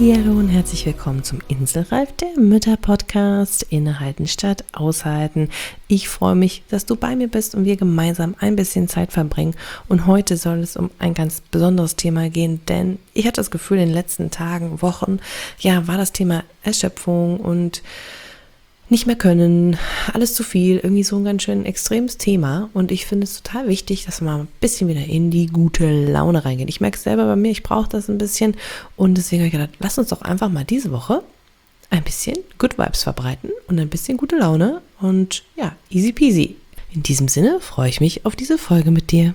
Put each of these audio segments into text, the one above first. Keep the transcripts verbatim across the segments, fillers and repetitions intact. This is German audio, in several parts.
Hallihallo und herzlich willkommen zum Inselreif, der Mütter-Podcast. Innehalten statt aushalten. Ich freue mich, dass du bei mir bist und wir gemeinsam ein bisschen Zeit verbringen. Und heute soll es um ein ganz besonderes Thema gehen, denn ich hatte das Gefühl, in den letzten Tagen, Wochen, ja, war das Thema Erschöpfung und nicht mehr können, alles zu viel, irgendwie so ein ganz schön extremes Thema. Und ich finde es total wichtig, dass wir mal ein bisschen wieder in die gute Laune reingehen. Ich merke es selber bei mir, ich brauche das ein bisschen. Und deswegen habe ich gedacht, lass uns doch einfach mal diese Woche ein bisschen Good Vibes verbreiten und ein bisschen gute Laune. Und ja, easy peasy. In diesem Sinne freue ich mich auf diese Folge mit dir.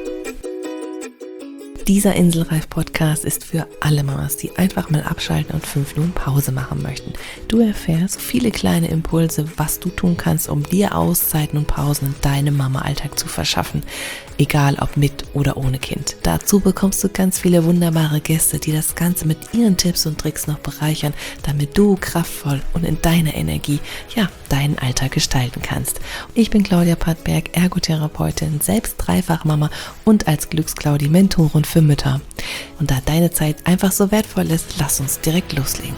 Dieser Inselreif-Podcast ist für alle Mamas, die einfach mal abschalten und fünf Minuten Pause machen möchten. Du erfährst viele kleine Impulse, was du tun kannst, um dir Auszeiten und Pausen in deinem Mama-Alltag zu verschaffen. Egal ob mit oder ohne Kind. Dazu bekommst du ganz viele wunderbare Gäste, die das Ganze mit ihren Tipps und Tricks noch bereichern, damit du kraftvoll und in deiner Energie, ja, deinen Alltag gestalten kannst. Ich bin Claudia Pattberg, Ergotherapeutin, selbst Dreifachmama und als Glücksclaudi Mentorin für Mütter. Und da deine Zeit einfach so wertvoll ist, lass uns direkt loslegen.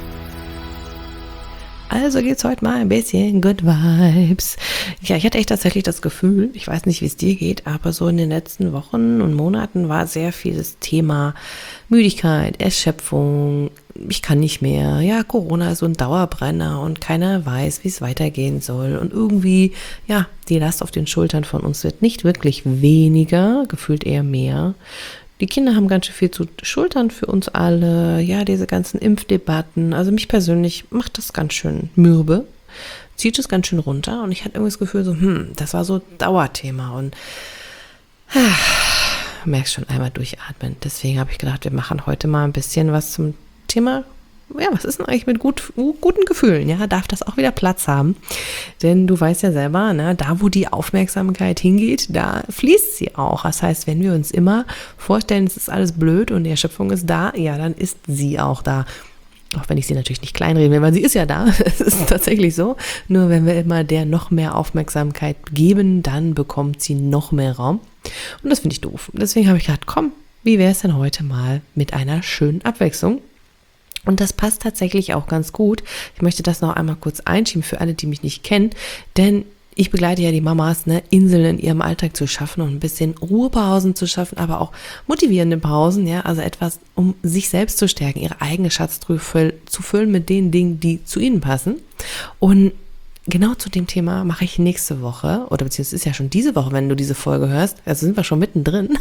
Also geht's heute mal ein bisschen Good Vibes. Ja, ich hatte echt tatsächlich das Gefühl, ich weiß nicht, wie es dir geht, aber so in den letzten Wochen und Monaten war sehr viel das Thema Müdigkeit, Erschöpfung, ich kann nicht mehr, ja, Corona ist so ein Dauerbrenner und keiner weiß, wie es weitergehen soll. Und irgendwie, ja, die Last auf den Schultern von uns wird nicht wirklich weniger, gefühlt eher mehr. Die Kinder haben ganz schön viel zu schultern für uns alle. Ja, diese ganzen Impfdebatten. Also mich persönlich macht das ganz schön mürbe. Zieht es ganz schön runter. Und ich hatte irgendwie das Gefühl so, hm, das war so Dauerthema. Und ah, merkst schon einmal durchatmen. Deswegen habe ich gedacht, wir machen heute mal ein bisschen was zum Thema. Ja, was ist denn eigentlich mit gut, guten Gefühlen? Ja, darf das auch wieder Platz haben? Denn du weißt ja selber, ne, da wo die Aufmerksamkeit hingeht, da fließt sie auch. Das heißt, wenn wir uns immer vorstellen, es ist alles blöd und die Erschöpfung ist da, ja, dann ist sie auch da. Auch wenn ich sie natürlich nicht kleinreden will, weil sie ist ja da. Es ist tatsächlich so. Nur wenn wir immer der noch mehr Aufmerksamkeit geben, dann bekommt sie noch mehr Raum. Und das finde ich doof. Deswegen habe ich gedacht, komm, wie wäre es denn heute mal mit einer schönen Abwechslung? Und das passt tatsächlich auch ganz gut. Ich möchte das noch einmal kurz einschieben für alle, die mich nicht kennen, denn ich begleite ja die Mamas, ne, Inseln in ihrem Alltag zu schaffen und ein bisschen Ruhepausen zu schaffen, aber auch motivierende Pausen, ja, also etwas, um sich selbst zu stärken, ihre eigene Schatztruhe zu füllen mit den Dingen, die zu ihnen passen. Und genau zu dem Thema mache ich nächste Woche, oder beziehungsweise ist ja schon diese Woche, wenn du diese Folge hörst, also sind wir schon mittendrin,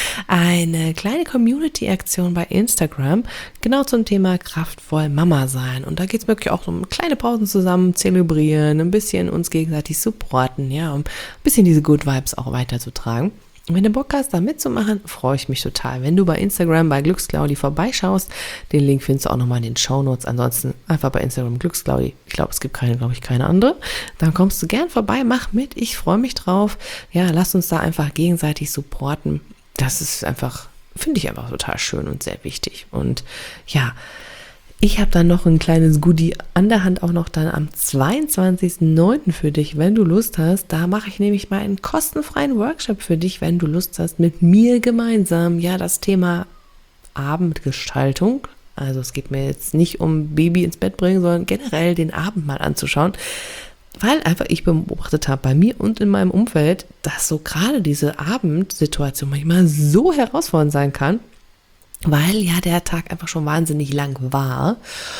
eine kleine Community-Aktion bei Instagram, genau zum Thema kraftvoll Mama sein. Und da geht es wirklich auch um kleine Pausen zusammen, zelebrieren, ein bisschen uns gegenseitig supporten, ja, um ein bisschen diese Good Vibes auch weiterzutragen. Und wenn du Bock hast, da mitzumachen, freue ich mich total. Wenn du bei Instagram bei Glücksclaudi vorbeischaust, den Link findest du auch nochmal in den Shownotes. Ansonsten einfach bei Instagram Glücksclaudi. Ich glaube, es gibt keine, glaube ich, keine andere. Dann kommst du gern vorbei, mach mit. Ich freue mich drauf. Ja, lass uns da einfach gegenseitig supporten. Das ist einfach, finde ich einfach total schön und sehr wichtig. Und ja, ich habe dann noch ein kleines Goodie an der Hand, auch noch dann am zweiundzwanzigsten neunten für dich, wenn du Lust hast. Da mache ich nämlich mal einen kostenfreien Workshop für dich, wenn du Lust hast, mit mir gemeinsam, ja, das Thema Abendgestaltung. Also es geht mir jetzt nicht um Baby ins Bett bringen, sondern generell den Abend mal anzuschauen. Weil einfach ich beobachtet habe bei mir und in meinem Umfeld, dass so gerade diese Abendsituation manchmal so herausfordernd sein kann, weil ja der Tag einfach schon wahnsinnig lang war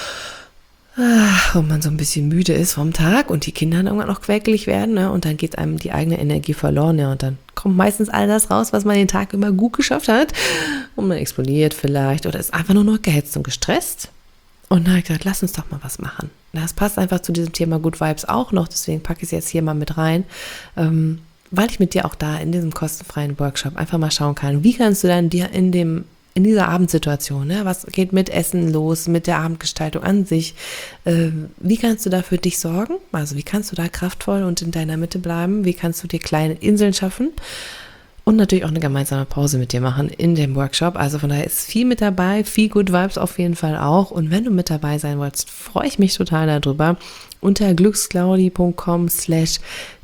und man so ein bisschen müde ist vom Tag und die Kinder dann irgendwann noch quäkelig werden, ne? Und dann geht einem die eigene Energie verloren, ja, und dann kommt meistens all das raus, was man den Tag immer gut geschafft hat und man explodiert vielleicht oder ist einfach nur noch gehetzt und gestresst. Und dann habe ich gedacht, lass uns doch mal was machen. Das passt einfach zu diesem Thema Good Vibes auch noch, deswegen packe ich es jetzt hier mal mit rein, ähm, weil ich mit dir auch da in diesem kostenfreien Workshop einfach mal schauen kann, wie kannst du dann dir in dem in dieser Abendsituation, ne? Was geht mit Essen los, mit der Abendgestaltung an sich? Äh, wie kannst du da für dich sorgen? Also wie kannst du da kraftvoll und in deiner Mitte bleiben? Wie kannst du dir kleine Inseln schaffen? Und natürlich auch eine gemeinsame Pause mit dir machen in dem Workshop. Also von daher ist viel mit dabei, viel Good Vibes auf jeden Fall auch. Und wenn du mit dabei sein willst, freue ich mich total darüber. Unter glücksclaudi punkt com slash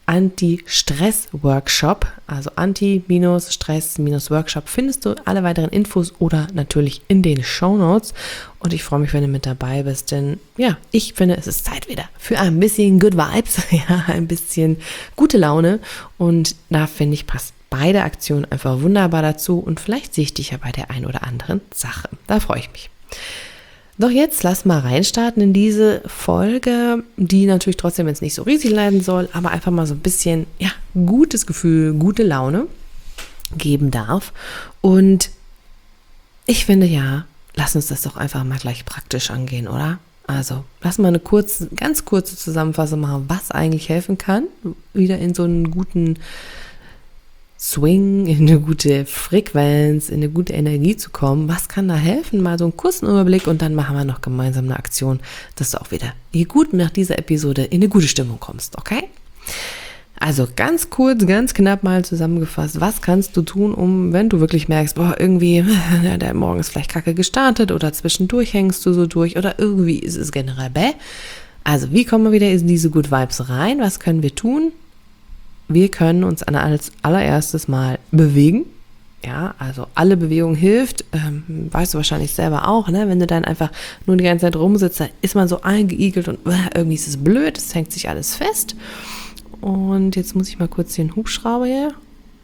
Anti-Stress-Workshop, also Anti-Stress-Workshop findest du alle weiteren Infos oder natürlich in den Shownotes und ich freue mich, wenn du mit dabei bist, denn ja, ich finde, es ist Zeit wieder für ein bisschen Good Vibes, ja, ein bisschen gute Laune und da finde ich, passt beide Aktionen einfach wunderbar dazu und vielleicht sehe ich dich ja bei der einen oder anderen Sache, da freue ich mich. Doch jetzt lass mal reinstarten in diese Folge, die natürlich trotzdem jetzt nicht so riesig leiden soll, aber einfach mal so ein bisschen, ja, gutes Gefühl, gute Laune geben darf. Und ich finde ja, lass uns das doch einfach mal gleich praktisch angehen, oder? Also, lass mal eine kurze, ganz kurze Zusammenfassung machen, was eigentlich helfen kann, wieder in so einen guten Swing, in eine gute Frequenz, in eine gute Energie zu kommen. Was kann da helfen? Mal so einen kurzen Überblick und dann machen wir noch gemeinsam eine Aktion, dass du auch wieder hier gut nach dieser Episode in eine gute Stimmung kommst, okay? Also ganz kurz, ganz knapp mal zusammengefasst, was kannst du tun, um, wenn du wirklich merkst, boah, irgendwie, ja, der Morgen ist vielleicht kacke gestartet oder zwischendurch hängst du so durch oder irgendwie ist es generell bäh. Also wie kommen wir wieder in diese Good Vibes rein? Was können wir tun? Wir können uns als allererstes mal bewegen. Ja, also alle Bewegung hilft. Ähm, weißt du wahrscheinlich selber auch, ne? Wenn du dann einfach nur die ganze Zeit rumsitzt, dann ist man so eingeigelt und äh, irgendwie ist es blöd, es hängt sich alles fest. Und jetzt muss ich mal kurz den Hubschrauber hier.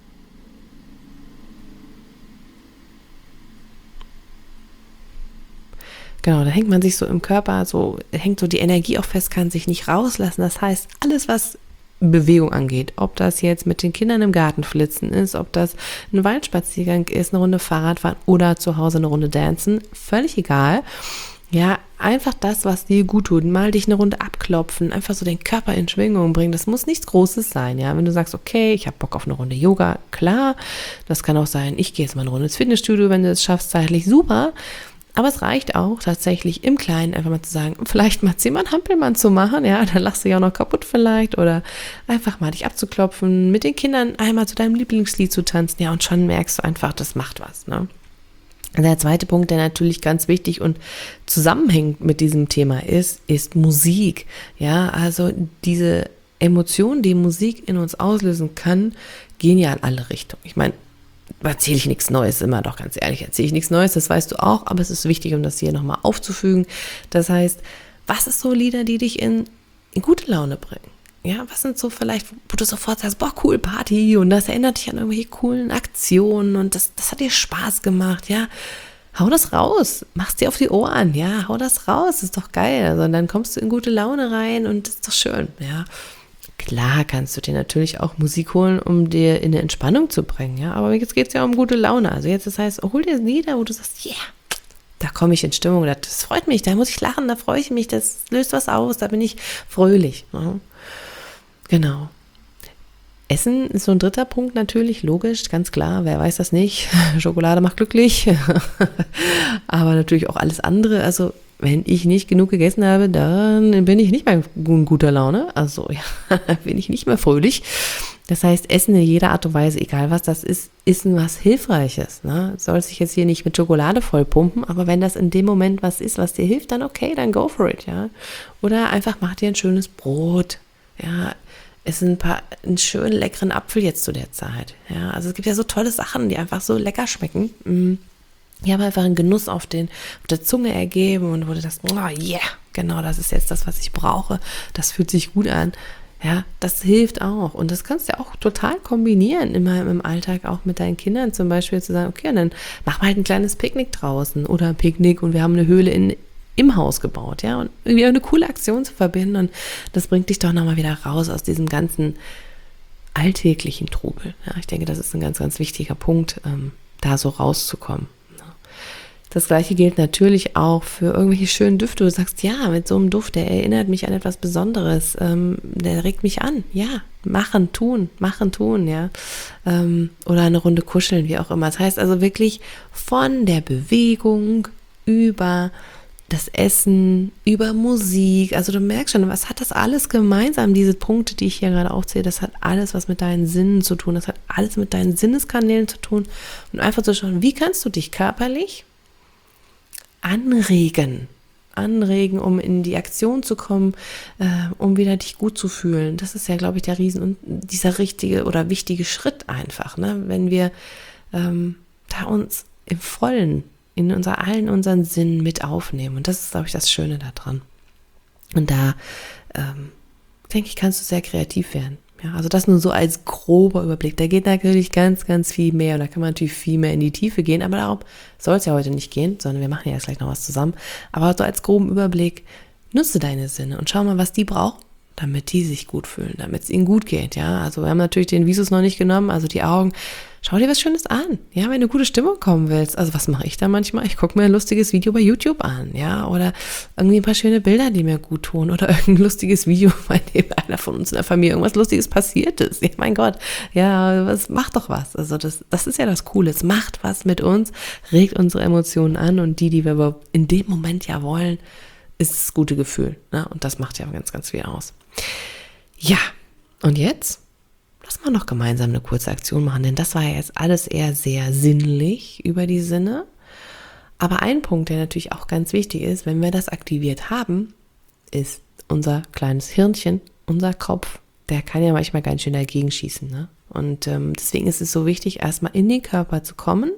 Genau, da hängt man sich so im Körper, so hängt so die Energie auch fest, kann sich nicht rauslassen. Das heißt, alles, was Bewegung angeht, ob das jetzt mit den Kindern im Garten flitzen ist, ob das ein Waldspaziergang ist, eine Runde Fahrradfahren oder zu Hause eine Runde dancen, völlig egal. Ja, einfach das, was dir gut tut, mal dich eine Runde abklopfen, einfach so den Körper in Schwingung bringen, das muss nichts Großes sein, ja, wenn du sagst, okay, ich habe Bock auf eine Runde Yoga, klar, das kann auch sein, ich gehe jetzt mal eine Runde ins Fitnessstudio, wenn du es schaffst, zeitlich super. Aber es reicht auch tatsächlich im Kleinen einfach mal zu sagen, vielleicht mal zehnmal einen Hampelmann zu machen, ja, dann lachst du ja auch noch kaputt vielleicht oder einfach mal dich abzuklopfen, mit den Kindern einmal zu deinem Lieblingslied zu tanzen, ja, und schon merkst du einfach, das macht was, ne. Der zweite Punkt, der natürlich ganz wichtig und zusammenhängt mit diesem Thema ist, ist Musik, ja, also diese Emotionen, die Musik in uns auslösen kann, gehen ja in alle Richtungen. Ich meine, erzähle ich nichts Neues, immer doch ganz ehrlich, erzähle ich nichts Neues, das weißt du auch, aber es ist wichtig, um das hier nochmal aufzufügen. Das heißt, was ist so Lieder, die dich in, in gute Laune bringen? Ja, was sind so vielleicht, wo du sofort sagst, boah, cool, Party und das erinnert dich an irgendwelche coolen Aktionen und das, das hat dir Spaß gemacht, ja. Hau das raus, mach's dir auf die Ohren, ja, hau das raus, ist doch geil. Also dann kommst du in gute Laune rein und das ist doch schön, ja. Klar kannst du dir natürlich auch Musik holen, um dir in eine Entspannung zu bringen, ja, aber jetzt geht es ja um gute Laune. Also jetzt, das heißt, hol dir Lieder, wo du sagst, yeah, da komme ich in Stimmung, das freut mich, da muss ich lachen, da freue ich mich, das löst was aus, da bin ich fröhlich. Ne? Genau. Essen ist so ein dritter Punkt natürlich, logisch, ganz klar, wer weiß das nicht, Schokolade macht glücklich, aber natürlich auch alles andere, also wenn ich nicht genug gegessen habe, dann bin ich nicht mehr in guter Laune. Also ja, bin ich nicht mehr fröhlich. Das heißt, Essen in jeder Art und Weise, egal was das ist, ist was Hilfreiches. Ne? Soll sich jetzt hier nicht mit Schokolade vollpumpen, aber wenn das in dem Moment was ist, was dir hilft, dann okay, dann go for it. Ja? Oder einfach mach dir ein schönes Brot. Ja, ess ein paar, einen schönen leckeren Apfel jetzt zu der Zeit. Ja, also es gibt ja so tolle Sachen, die einfach so lecker schmecken. Mm. Die haben einfach einen Genuss auf, den, auf der Zunge ergeben und wo du das, oh yeah, genau, das ist jetzt das, was ich brauche. Das fühlt sich gut an. Ja, das hilft auch. Und das kannst du ja auch total kombinieren immer im Alltag, auch mit deinen Kindern zum Beispiel zu sagen, okay, und dann machen wir halt ein kleines Picknick draußen oder ein Picknick und wir haben eine Höhle in, im Haus gebaut, ja, und irgendwie eine coole Aktion zu verbinden und das bringt dich doch nochmal wieder raus aus diesem ganzen alltäglichen Trubel. Ja, ich denke, das ist ein ganz, ganz wichtiger Punkt, ähm, da so rauszukommen. Das Gleiche gilt natürlich auch für irgendwelche schönen Düfte. Du sagst, ja, mit so einem Duft, der erinnert mich an etwas Besonderes, ähm, der regt mich an. Ja, machen, tun, machen, tun, ja. Ähm, oder eine Runde kuscheln, wie auch immer. Das heißt also wirklich von der Bewegung über das Essen, über Musik. Also du merkst schon, was hat das alles gemeinsam, diese Punkte, die ich hier gerade aufzähle, das hat alles was mit deinen Sinnen zu tun. Das hat alles mit deinen Sinneskanälen zu tun. Und einfach zu schauen, wie kannst du dich körperlich anregen. anregen, um in die Aktion zu kommen, äh, um wieder dich gut zu fühlen. Das ist ja, glaube ich, der Riesen und dieser richtige oder wichtige Schritt einfach, ne? Wenn wir ähm, da uns im Vollen, in unser, allen unseren Sinnen mit aufnehmen. Und das ist, glaube ich, das Schöne daran. Und da, ähm, denke ich, kannst du sehr kreativ werden. Ja, also das nur so als grober Überblick. Da geht natürlich ganz, ganz viel mehr und da kann man natürlich viel mehr in die Tiefe gehen, aber darum soll es ja heute nicht gehen, sondern wir machen ja jetzt gleich noch was zusammen. Aber so als groben Überblick, nutze deine Sinne und schau mal, was die brauchen, damit die sich gut fühlen, damit es ihnen gut geht. Ja, also wir haben natürlich den Visus noch nicht genommen, also die Augen. Schau dir was Schönes an, ja, wenn du gute Stimmung kommen willst. Also was mache ich da manchmal? Ich gucke mir ein lustiges Video bei YouTube an, ja, oder irgendwie ein paar schöne Bilder, die mir gut tun oder irgendein lustiges Video, bei dem einer von uns in der Familie irgendwas Lustiges passiert ist. Ja, mein Gott, ja, was macht doch was. Also das, das ist ja das Coole. Es macht was mit uns, regt unsere Emotionen an und die, die wir in dem Moment ja wollen, ist das gute Gefühl. Ne? Und das macht ja ganz, ganz viel aus. Ja, und jetzt? Lass mal noch gemeinsam eine kurze Aktion machen, denn das war ja jetzt alles eher sehr sinnlich über die Sinne. Aber ein Punkt, der natürlich auch ganz wichtig ist, wenn wir das aktiviert haben, ist unser kleines Hirnchen, unser Kopf. Der kann ja manchmal ganz schön dagegen schießen. Ne? Und ähm, deswegen ist es so wichtig, erstmal in den Körper zu kommen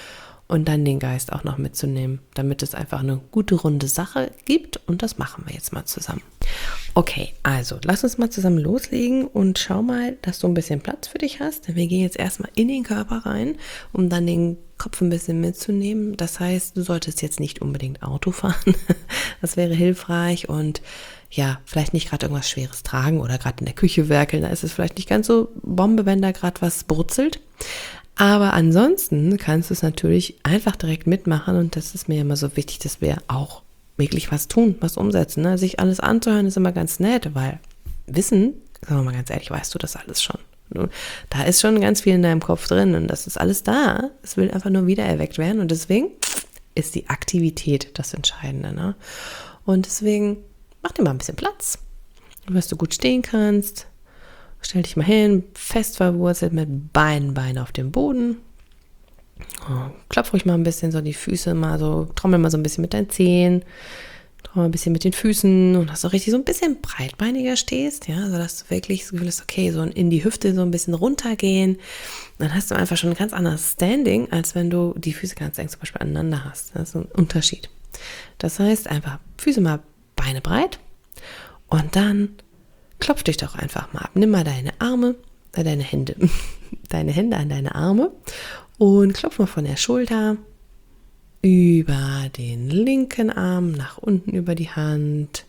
und dann den Geist auch noch mitzunehmen, damit es einfach eine gute, runde Sache gibt. Und das machen wir jetzt mal zusammen. Okay, also lass uns mal zusammen loslegen und schau mal, dass du ein bisschen Platz für dich hast. Denn wir gehen jetzt erstmal in den Körper rein, um dann den Kopf ein bisschen mitzunehmen. Das heißt, du solltest jetzt nicht unbedingt Auto fahren. Das wäre hilfreich und ja, vielleicht nicht gerade irgendwas Schweres tragen oder gerade in der Küche werkeln. Da ist es vielleicht nicht ganz so Bombe, wenn da gerade was brutzelt. Aber ansonsten kannst du es natürlich einfach direkt mitmachen und das ist mir immer so wichtig, dass wir auch wirklich was tun, was umsetzen. Ne? Sich alles anzuhören ist immer ganz nett, weil Wissen, sagen wir mal ganz ehrlich, weißt du das alles schon. Da ist schon ganz viel in deinem Kopf drin und das ist alles da. Es will einfach nur wieder erweckt werden und deswegen ist die Aktivität das Entscheidende. Ne? Und deswegen mach dir mal ein bisschen Platz, dass du gut stehen kannst. Stell dich mal hin, fest verwurzelt mit beiden Beinen auf dem Boden. Oh, klopf ruhig mal ein bisschen so die Füße, mal so, trommel mal so ein bisschen mit deinen Zehen, trommel ein bisschen mit den Füßen und dass du richtig so ein bisschen breitbeiniger stehst, ja, sodass du wirklich das Gefühl hast, okay, so in die Hüfte so ein bisschen runtergehen. Dann hast du einfach schon ein ganz anderes Standing, als wenn du die Füße ganz eng zum Beispiel aneinander hast. Das ist ein Unterschied. Das heißt einfach Füße mal Beine breit und dann klopf dich doch einfach mal ab. Nimm mal deine Arme, äh, deine Hände, deine Hände an deine Arme und klopf mal von der Schulter über den linken Arm nach unten über die Hand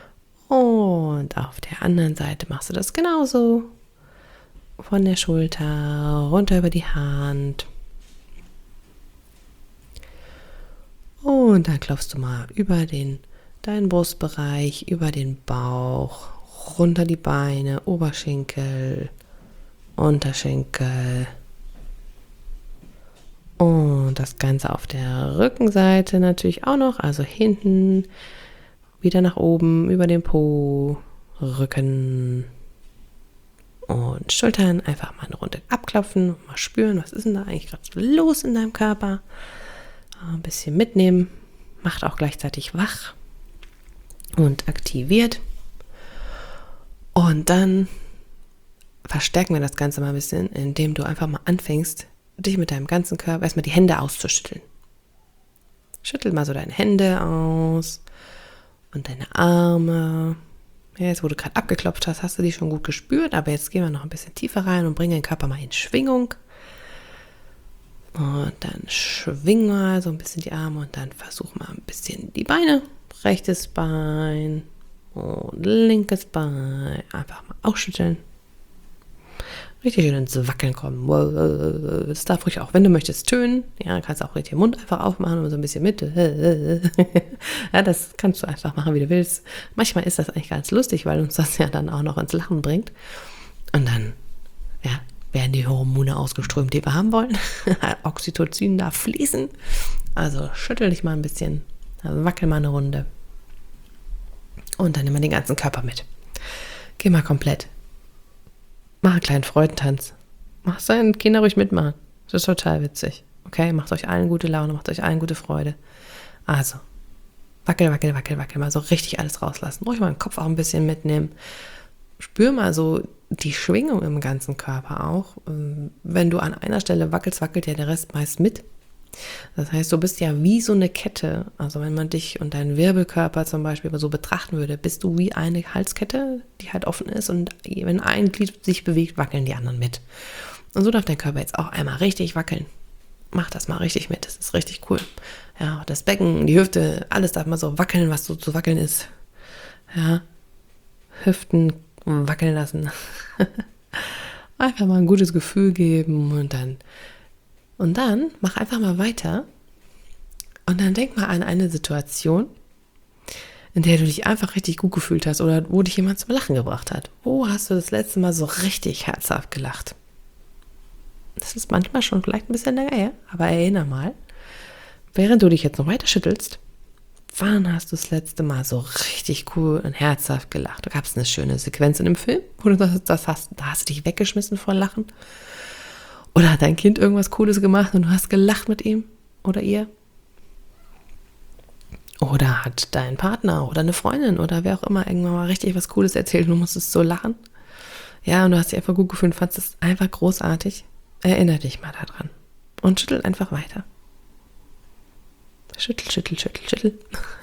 und auf der anderen Seite machst du das genauso. Von der Schulter runter über die Hand und dann klopfst du mal über den, deinen Brustbereich, über den Bauch, runter die Beine, Oberschenkel, Unterschenkel und das Ganze auf der Rückenseite natürlich auch noch, also hinten, wieder nach oben, über den Po, Rücken und Schultern, einfach mal eine Runde abklopfen, mal spüren, was ist denn da eigentlich gerade so los in deinem Körper, ein bisschen mitnehmen, macht auch gleichzeitig wach und aktiviert. Und dann verstärken wir das Ganze mal ein bisschen, indem du einfach mal anfängst, dich mit deinem ganzen Körper erstmal die Hände auszuschütteln. Schüttel mal so deine Hände aus und deine Arme. Ja, jetzt, wo du gerade abgeklopft hast, hast du die schon gut gespürt, aber jetzt gehen wir noch ein bisschen tiefer rein und bringen den Körper mal in Schwingung. Und dann schwing mal so ein bisschen die Arme und dann versuch mal ein bisschen die Beine. Rechtes Bein. Und linkes Bein, einfach mal ausschütteln. Richtig schön ins Wackeln kommen. Das darf ruhig auch, wenn du möchtest, tönen. Ja, kannst auch richtig den Mund einfach aufmachen und so ein bisschen mit. Ja, das kannst du einfach machen, wie du willst. Manchmal ist das eigentlich ganz lustig, weil uns das ja dann auch noch ins Lachen bringt. Und dann, ja, werden die Hormone ausgeströmt, die wir haben wollen. Oxytocin darf fließen. Also schüttel dich mal ein bisschen, also wackel mal eine Runde. Und dann nimm mal den ganzen Körper mit. Geh mal komplett. Mach einen kleinen Freudentanz. Mach deinen Kinder ruhig mitmachen. Das ist total witzig. Okay, macht euch allen gute Laune, macht euch allen gute Freude. Also, Wackel, wackel, wackel, wackel. Mal so richtig alles rauslassen. Ruhig mal den Kopf auch ein bisschen mitnehmen. Spür mal so die Schwingung im ganzen Körper auch. Wenn du an einer Stelle wackelst, wackelt ja der Rest meist mit. Das heißt, du bist ja wie so eine Kette. Also wenn man dich und deinen Wirbelkörper zum Beispiel so betrachten würde, bist du wie eine Halskette, die halt offen ist. Und wenn ein Glied sich bewegt, wackeln die anderen mit. Und so darf dein Körper jetzt auch einmal richtig wackeln. Mach das mal richtig mit, das ist richtig cool. Ja, das Becken, die Hüfte, alles darf mal so wackeln, was so zu wackeln ist. Ja, Hüften wackeln lassen. Einfach mal ein gutes Gefühl geben und dann und dann mach einfach mal weiter und dann denk mal an eine Situation, in der du dich einfach richtig gut gefühlt hast oder wo dich jemand zum Lachen gebracht hat. Wo hast du das letzte Mal so richtig herzhaft gelacht? Das ist manchmal schon vielleicht ein bisschen länger her, aber erinnere mal, während du dich jetzt noch weiter schüttelst, wann hast du das letzte Mal so richtig cool und herzhaft gelacht? Da gab es eine schöne Sequenz in dem Film, wo du das, das hast, da hast du dich weggeschmissen vor Lachen. Oder hat dein Kind irgendwas Cooles gemacht und du hast gelacht mit ihm oder ihr? Oder hat dein Partner oder eine Freundin oder wer auch immer irgendwann mal richtig was Cooles erzählt und du musstest so lachen? Ja, und du hast dich einfach gut gefühlt und fandest es einfach großartig. Erinnere dich mal daran und schüttel einfach weiter. Schüttel, schüttel, schüttel, schüttel.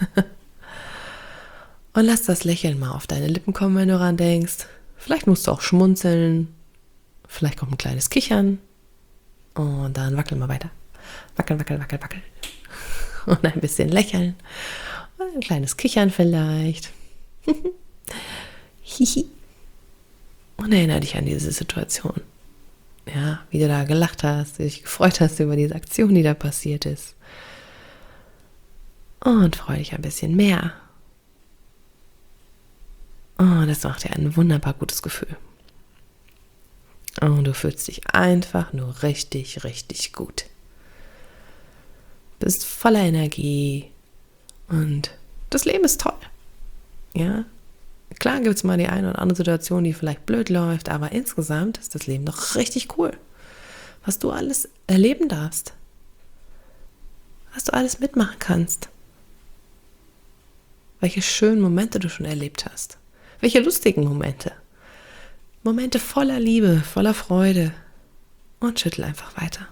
Und lass das Lächeln mal auf deine Lippen kommen, wenn du daran denkst. Vielleicht musst du auch schmunzeln. Vielleicht kommt ein kleines Kichern. Und dann wackel mal weiter. Wackel, wackel, wackel, wackel. Und ein bisschen lächeln. Und ein kleines Kichern vielleicht. Hihi. Und erinnere dich an diese Situation. Ja, wie du da gelacht hast, wie du dich gefreut hast über diese Aktion, die da passiert ist. Und freu dich ein bisschen mehr. Und das macht dir ein wunderbar gutes Gefühl. Und du fühlst dich einfach nur richtig, richtig gut. Bist voller Energie und das Leben ist toll. Ja, klar gibt es mal die eine oder andere Situation, die vielleicht blöd läuft, aber insgesamt ist das Leben doch richtig cool. Was du alles erleben darfst. Was du alles mitmachen kannst. Welche schönen Momente du schon erlebt hast. Welche lustigen Momente. Momente voller Liebe, voller Freude. Und schüttel einfach weiter.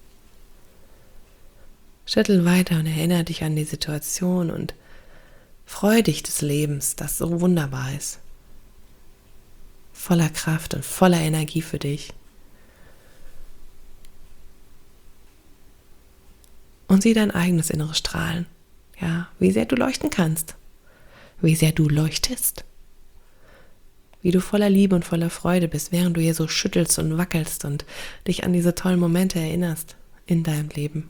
Schüttel weiter und erinnere dich an die Situation und freu dich des Lebens, das so wunderbar ist. Voller Kraft und voller Energie für dich. Und sieh dein eigenes inneres Strahlen. Ja, wie sehr du leuchten kannst. Wie sehr du leuchtest. Wie du voller Liebe und voller Freude bist, während du hier so schüttelst und wackelst und dich an diese tollen Momente erinnerst in deinem Leben.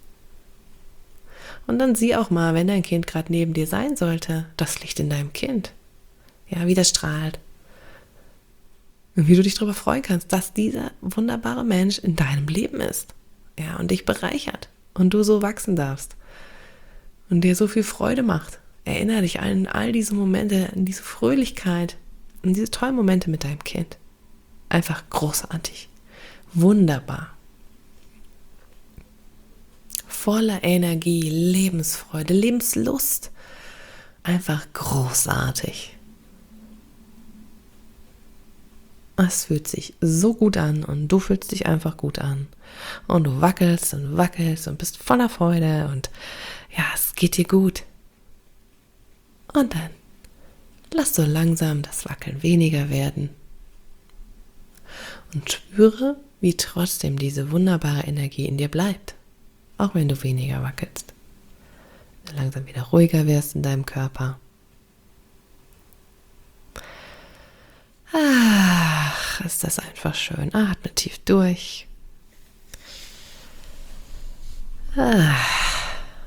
Und dann sieh auch mal, wenn dein Kind gerade neben dir sein sollte, das Licht in deinem Kind. Ja, wie das strahlt. Und wie du dich darüber freuen kannst, dass dieser wunderbare Mensch in deinem Leben ist. Ja, und dich bereichert. Und du so wachsen darfst. Und dir so viel Freude macht. Erinnere dich an all diese Momente, an diese Fröhlichkeit, an diese tollen Momente mit deinem Kind. Einfach großartig. Wunderbar. Voller Energie, Lebensfreude, Lebenslust. Einfach großartig. Es fühlt sich so gut an und du fühlst dich einfach gut an. Und du wackelst und wackelst und bist voller Freude und ja, es geht dir gut. Und dann lass so langsam das Wackeln weniger werden. Und spüre, wie trotzdem diese wunderbare Energie in dir bleibt. Auch wenn du weniger wackelst. Du langsam wieder ruhiger wirst in deinem Körper. Ach, ist das einfach schön. Atme tief durch. Ach,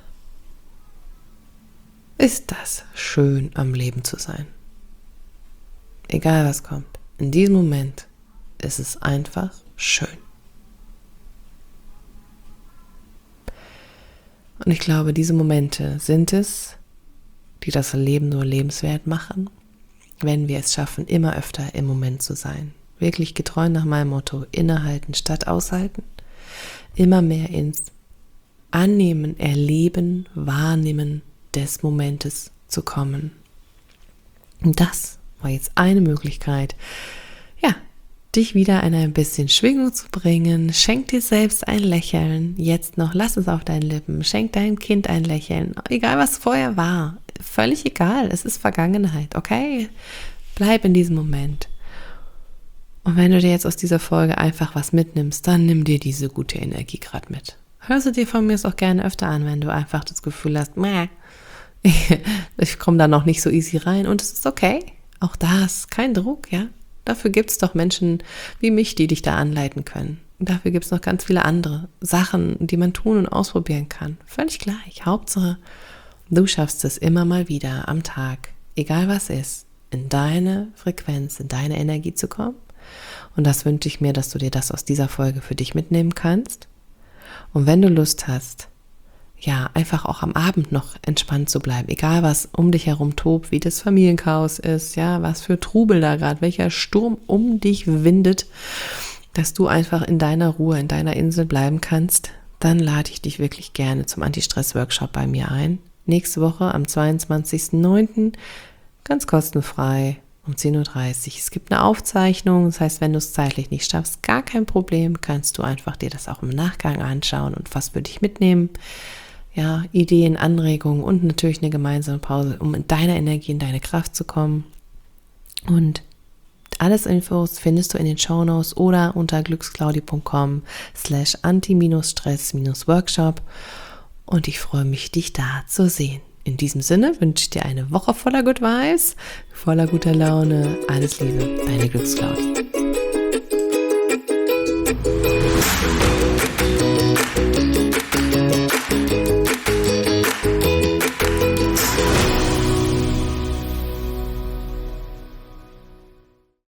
ist das schön, am Leben zu sein. Egal was kommt, in diesem Moment ist es einfach schön. Und ich glaube, diese Momente sind es, die das Leben nur lebenswert machen, wenn wir es schaffen, immer öfter im Moment zu sein. Wirklich getreu nach meinem Motto, innehalten statt aushalten. Immer mehr ins Annehmen, Erleben, Wahrnehmen des Momentes zu kommen. Und das war jetzt eine Möglichkeit, ja, dich wieder in ein bisschen Schwingung zu bringen. Schenk dir selbst ein Lächeln. Jetzt noch, lass es auf deinen Lippen. Schenk deinem Kind ein Lächeln. Egal, was vorher war. Völlig egal. Es ist Vergangenheit, okay? Bleib in diesem Moment. Und wenn du dir jetzt aus dieser Folge einfach was mitnimmst, dann nimm dir diese gute Energie gerade mit. Hörst du dir von mir es auch gerne öfter an, wenn du einfach das Gefühl hast, Mäh, ich komme da noch nicht so easy rein und es ist okay. Auch das, kein Druck, ja. Dafür gibt es doch Menschen wie mich, die dich da anleiten können. Und dafür gibt es noch ganz viele andere Sachen, die man tun und ausprobieren kann. Völlig gleich. Hauptsache, du schaffst es immer mal wieder am Tag, egal was ist, in deine Frequenz, in deine Energie zu kommen. Und das wünsche ich mir, dass du dir das aus dieser Folge für dich mitnehmen kannst. Und wenn du Lust hast, ja, einfach auch am Abend noch entspannt zu bleiben, egal was um dich herum tobt, wie das Familienchaos ist, ja, was für Trubel da gerade, welcher Sturm um dich windet, dass du einfach in deiner Ruhe, in deiner Insel bleiben kannst, dann lade ich dich wirklich gerne zum Anti-Stress-Workshop bei mir ein. Nächste Woche am zweiundzwanzigsten neunten ganz kostenfrei um zehn Uhr dreißig. Es gibt eine Aufzeichnung, das heißt, wenn du es zeitlich nicht schaffst, gar kein Problem, kannst du einfach dir das auch im Nachgang anschauen und was für dich mitnehmen. Ja, Ideen, Anregungen und natürlich eine gemeinsame Pause, um in deiner Energie, in deine Kraft zu kommen. Und alles Infos findest du in den Shownotes oder unter glücksclaudi.com slash anti-stress-workshop. Und ich freue mich, dich da zu sehen. In diesem Sinne wünsche ich dir eine Woche voller Good Vibes, voller guter Laune. Alles Liebe, deine Glücksclaudi.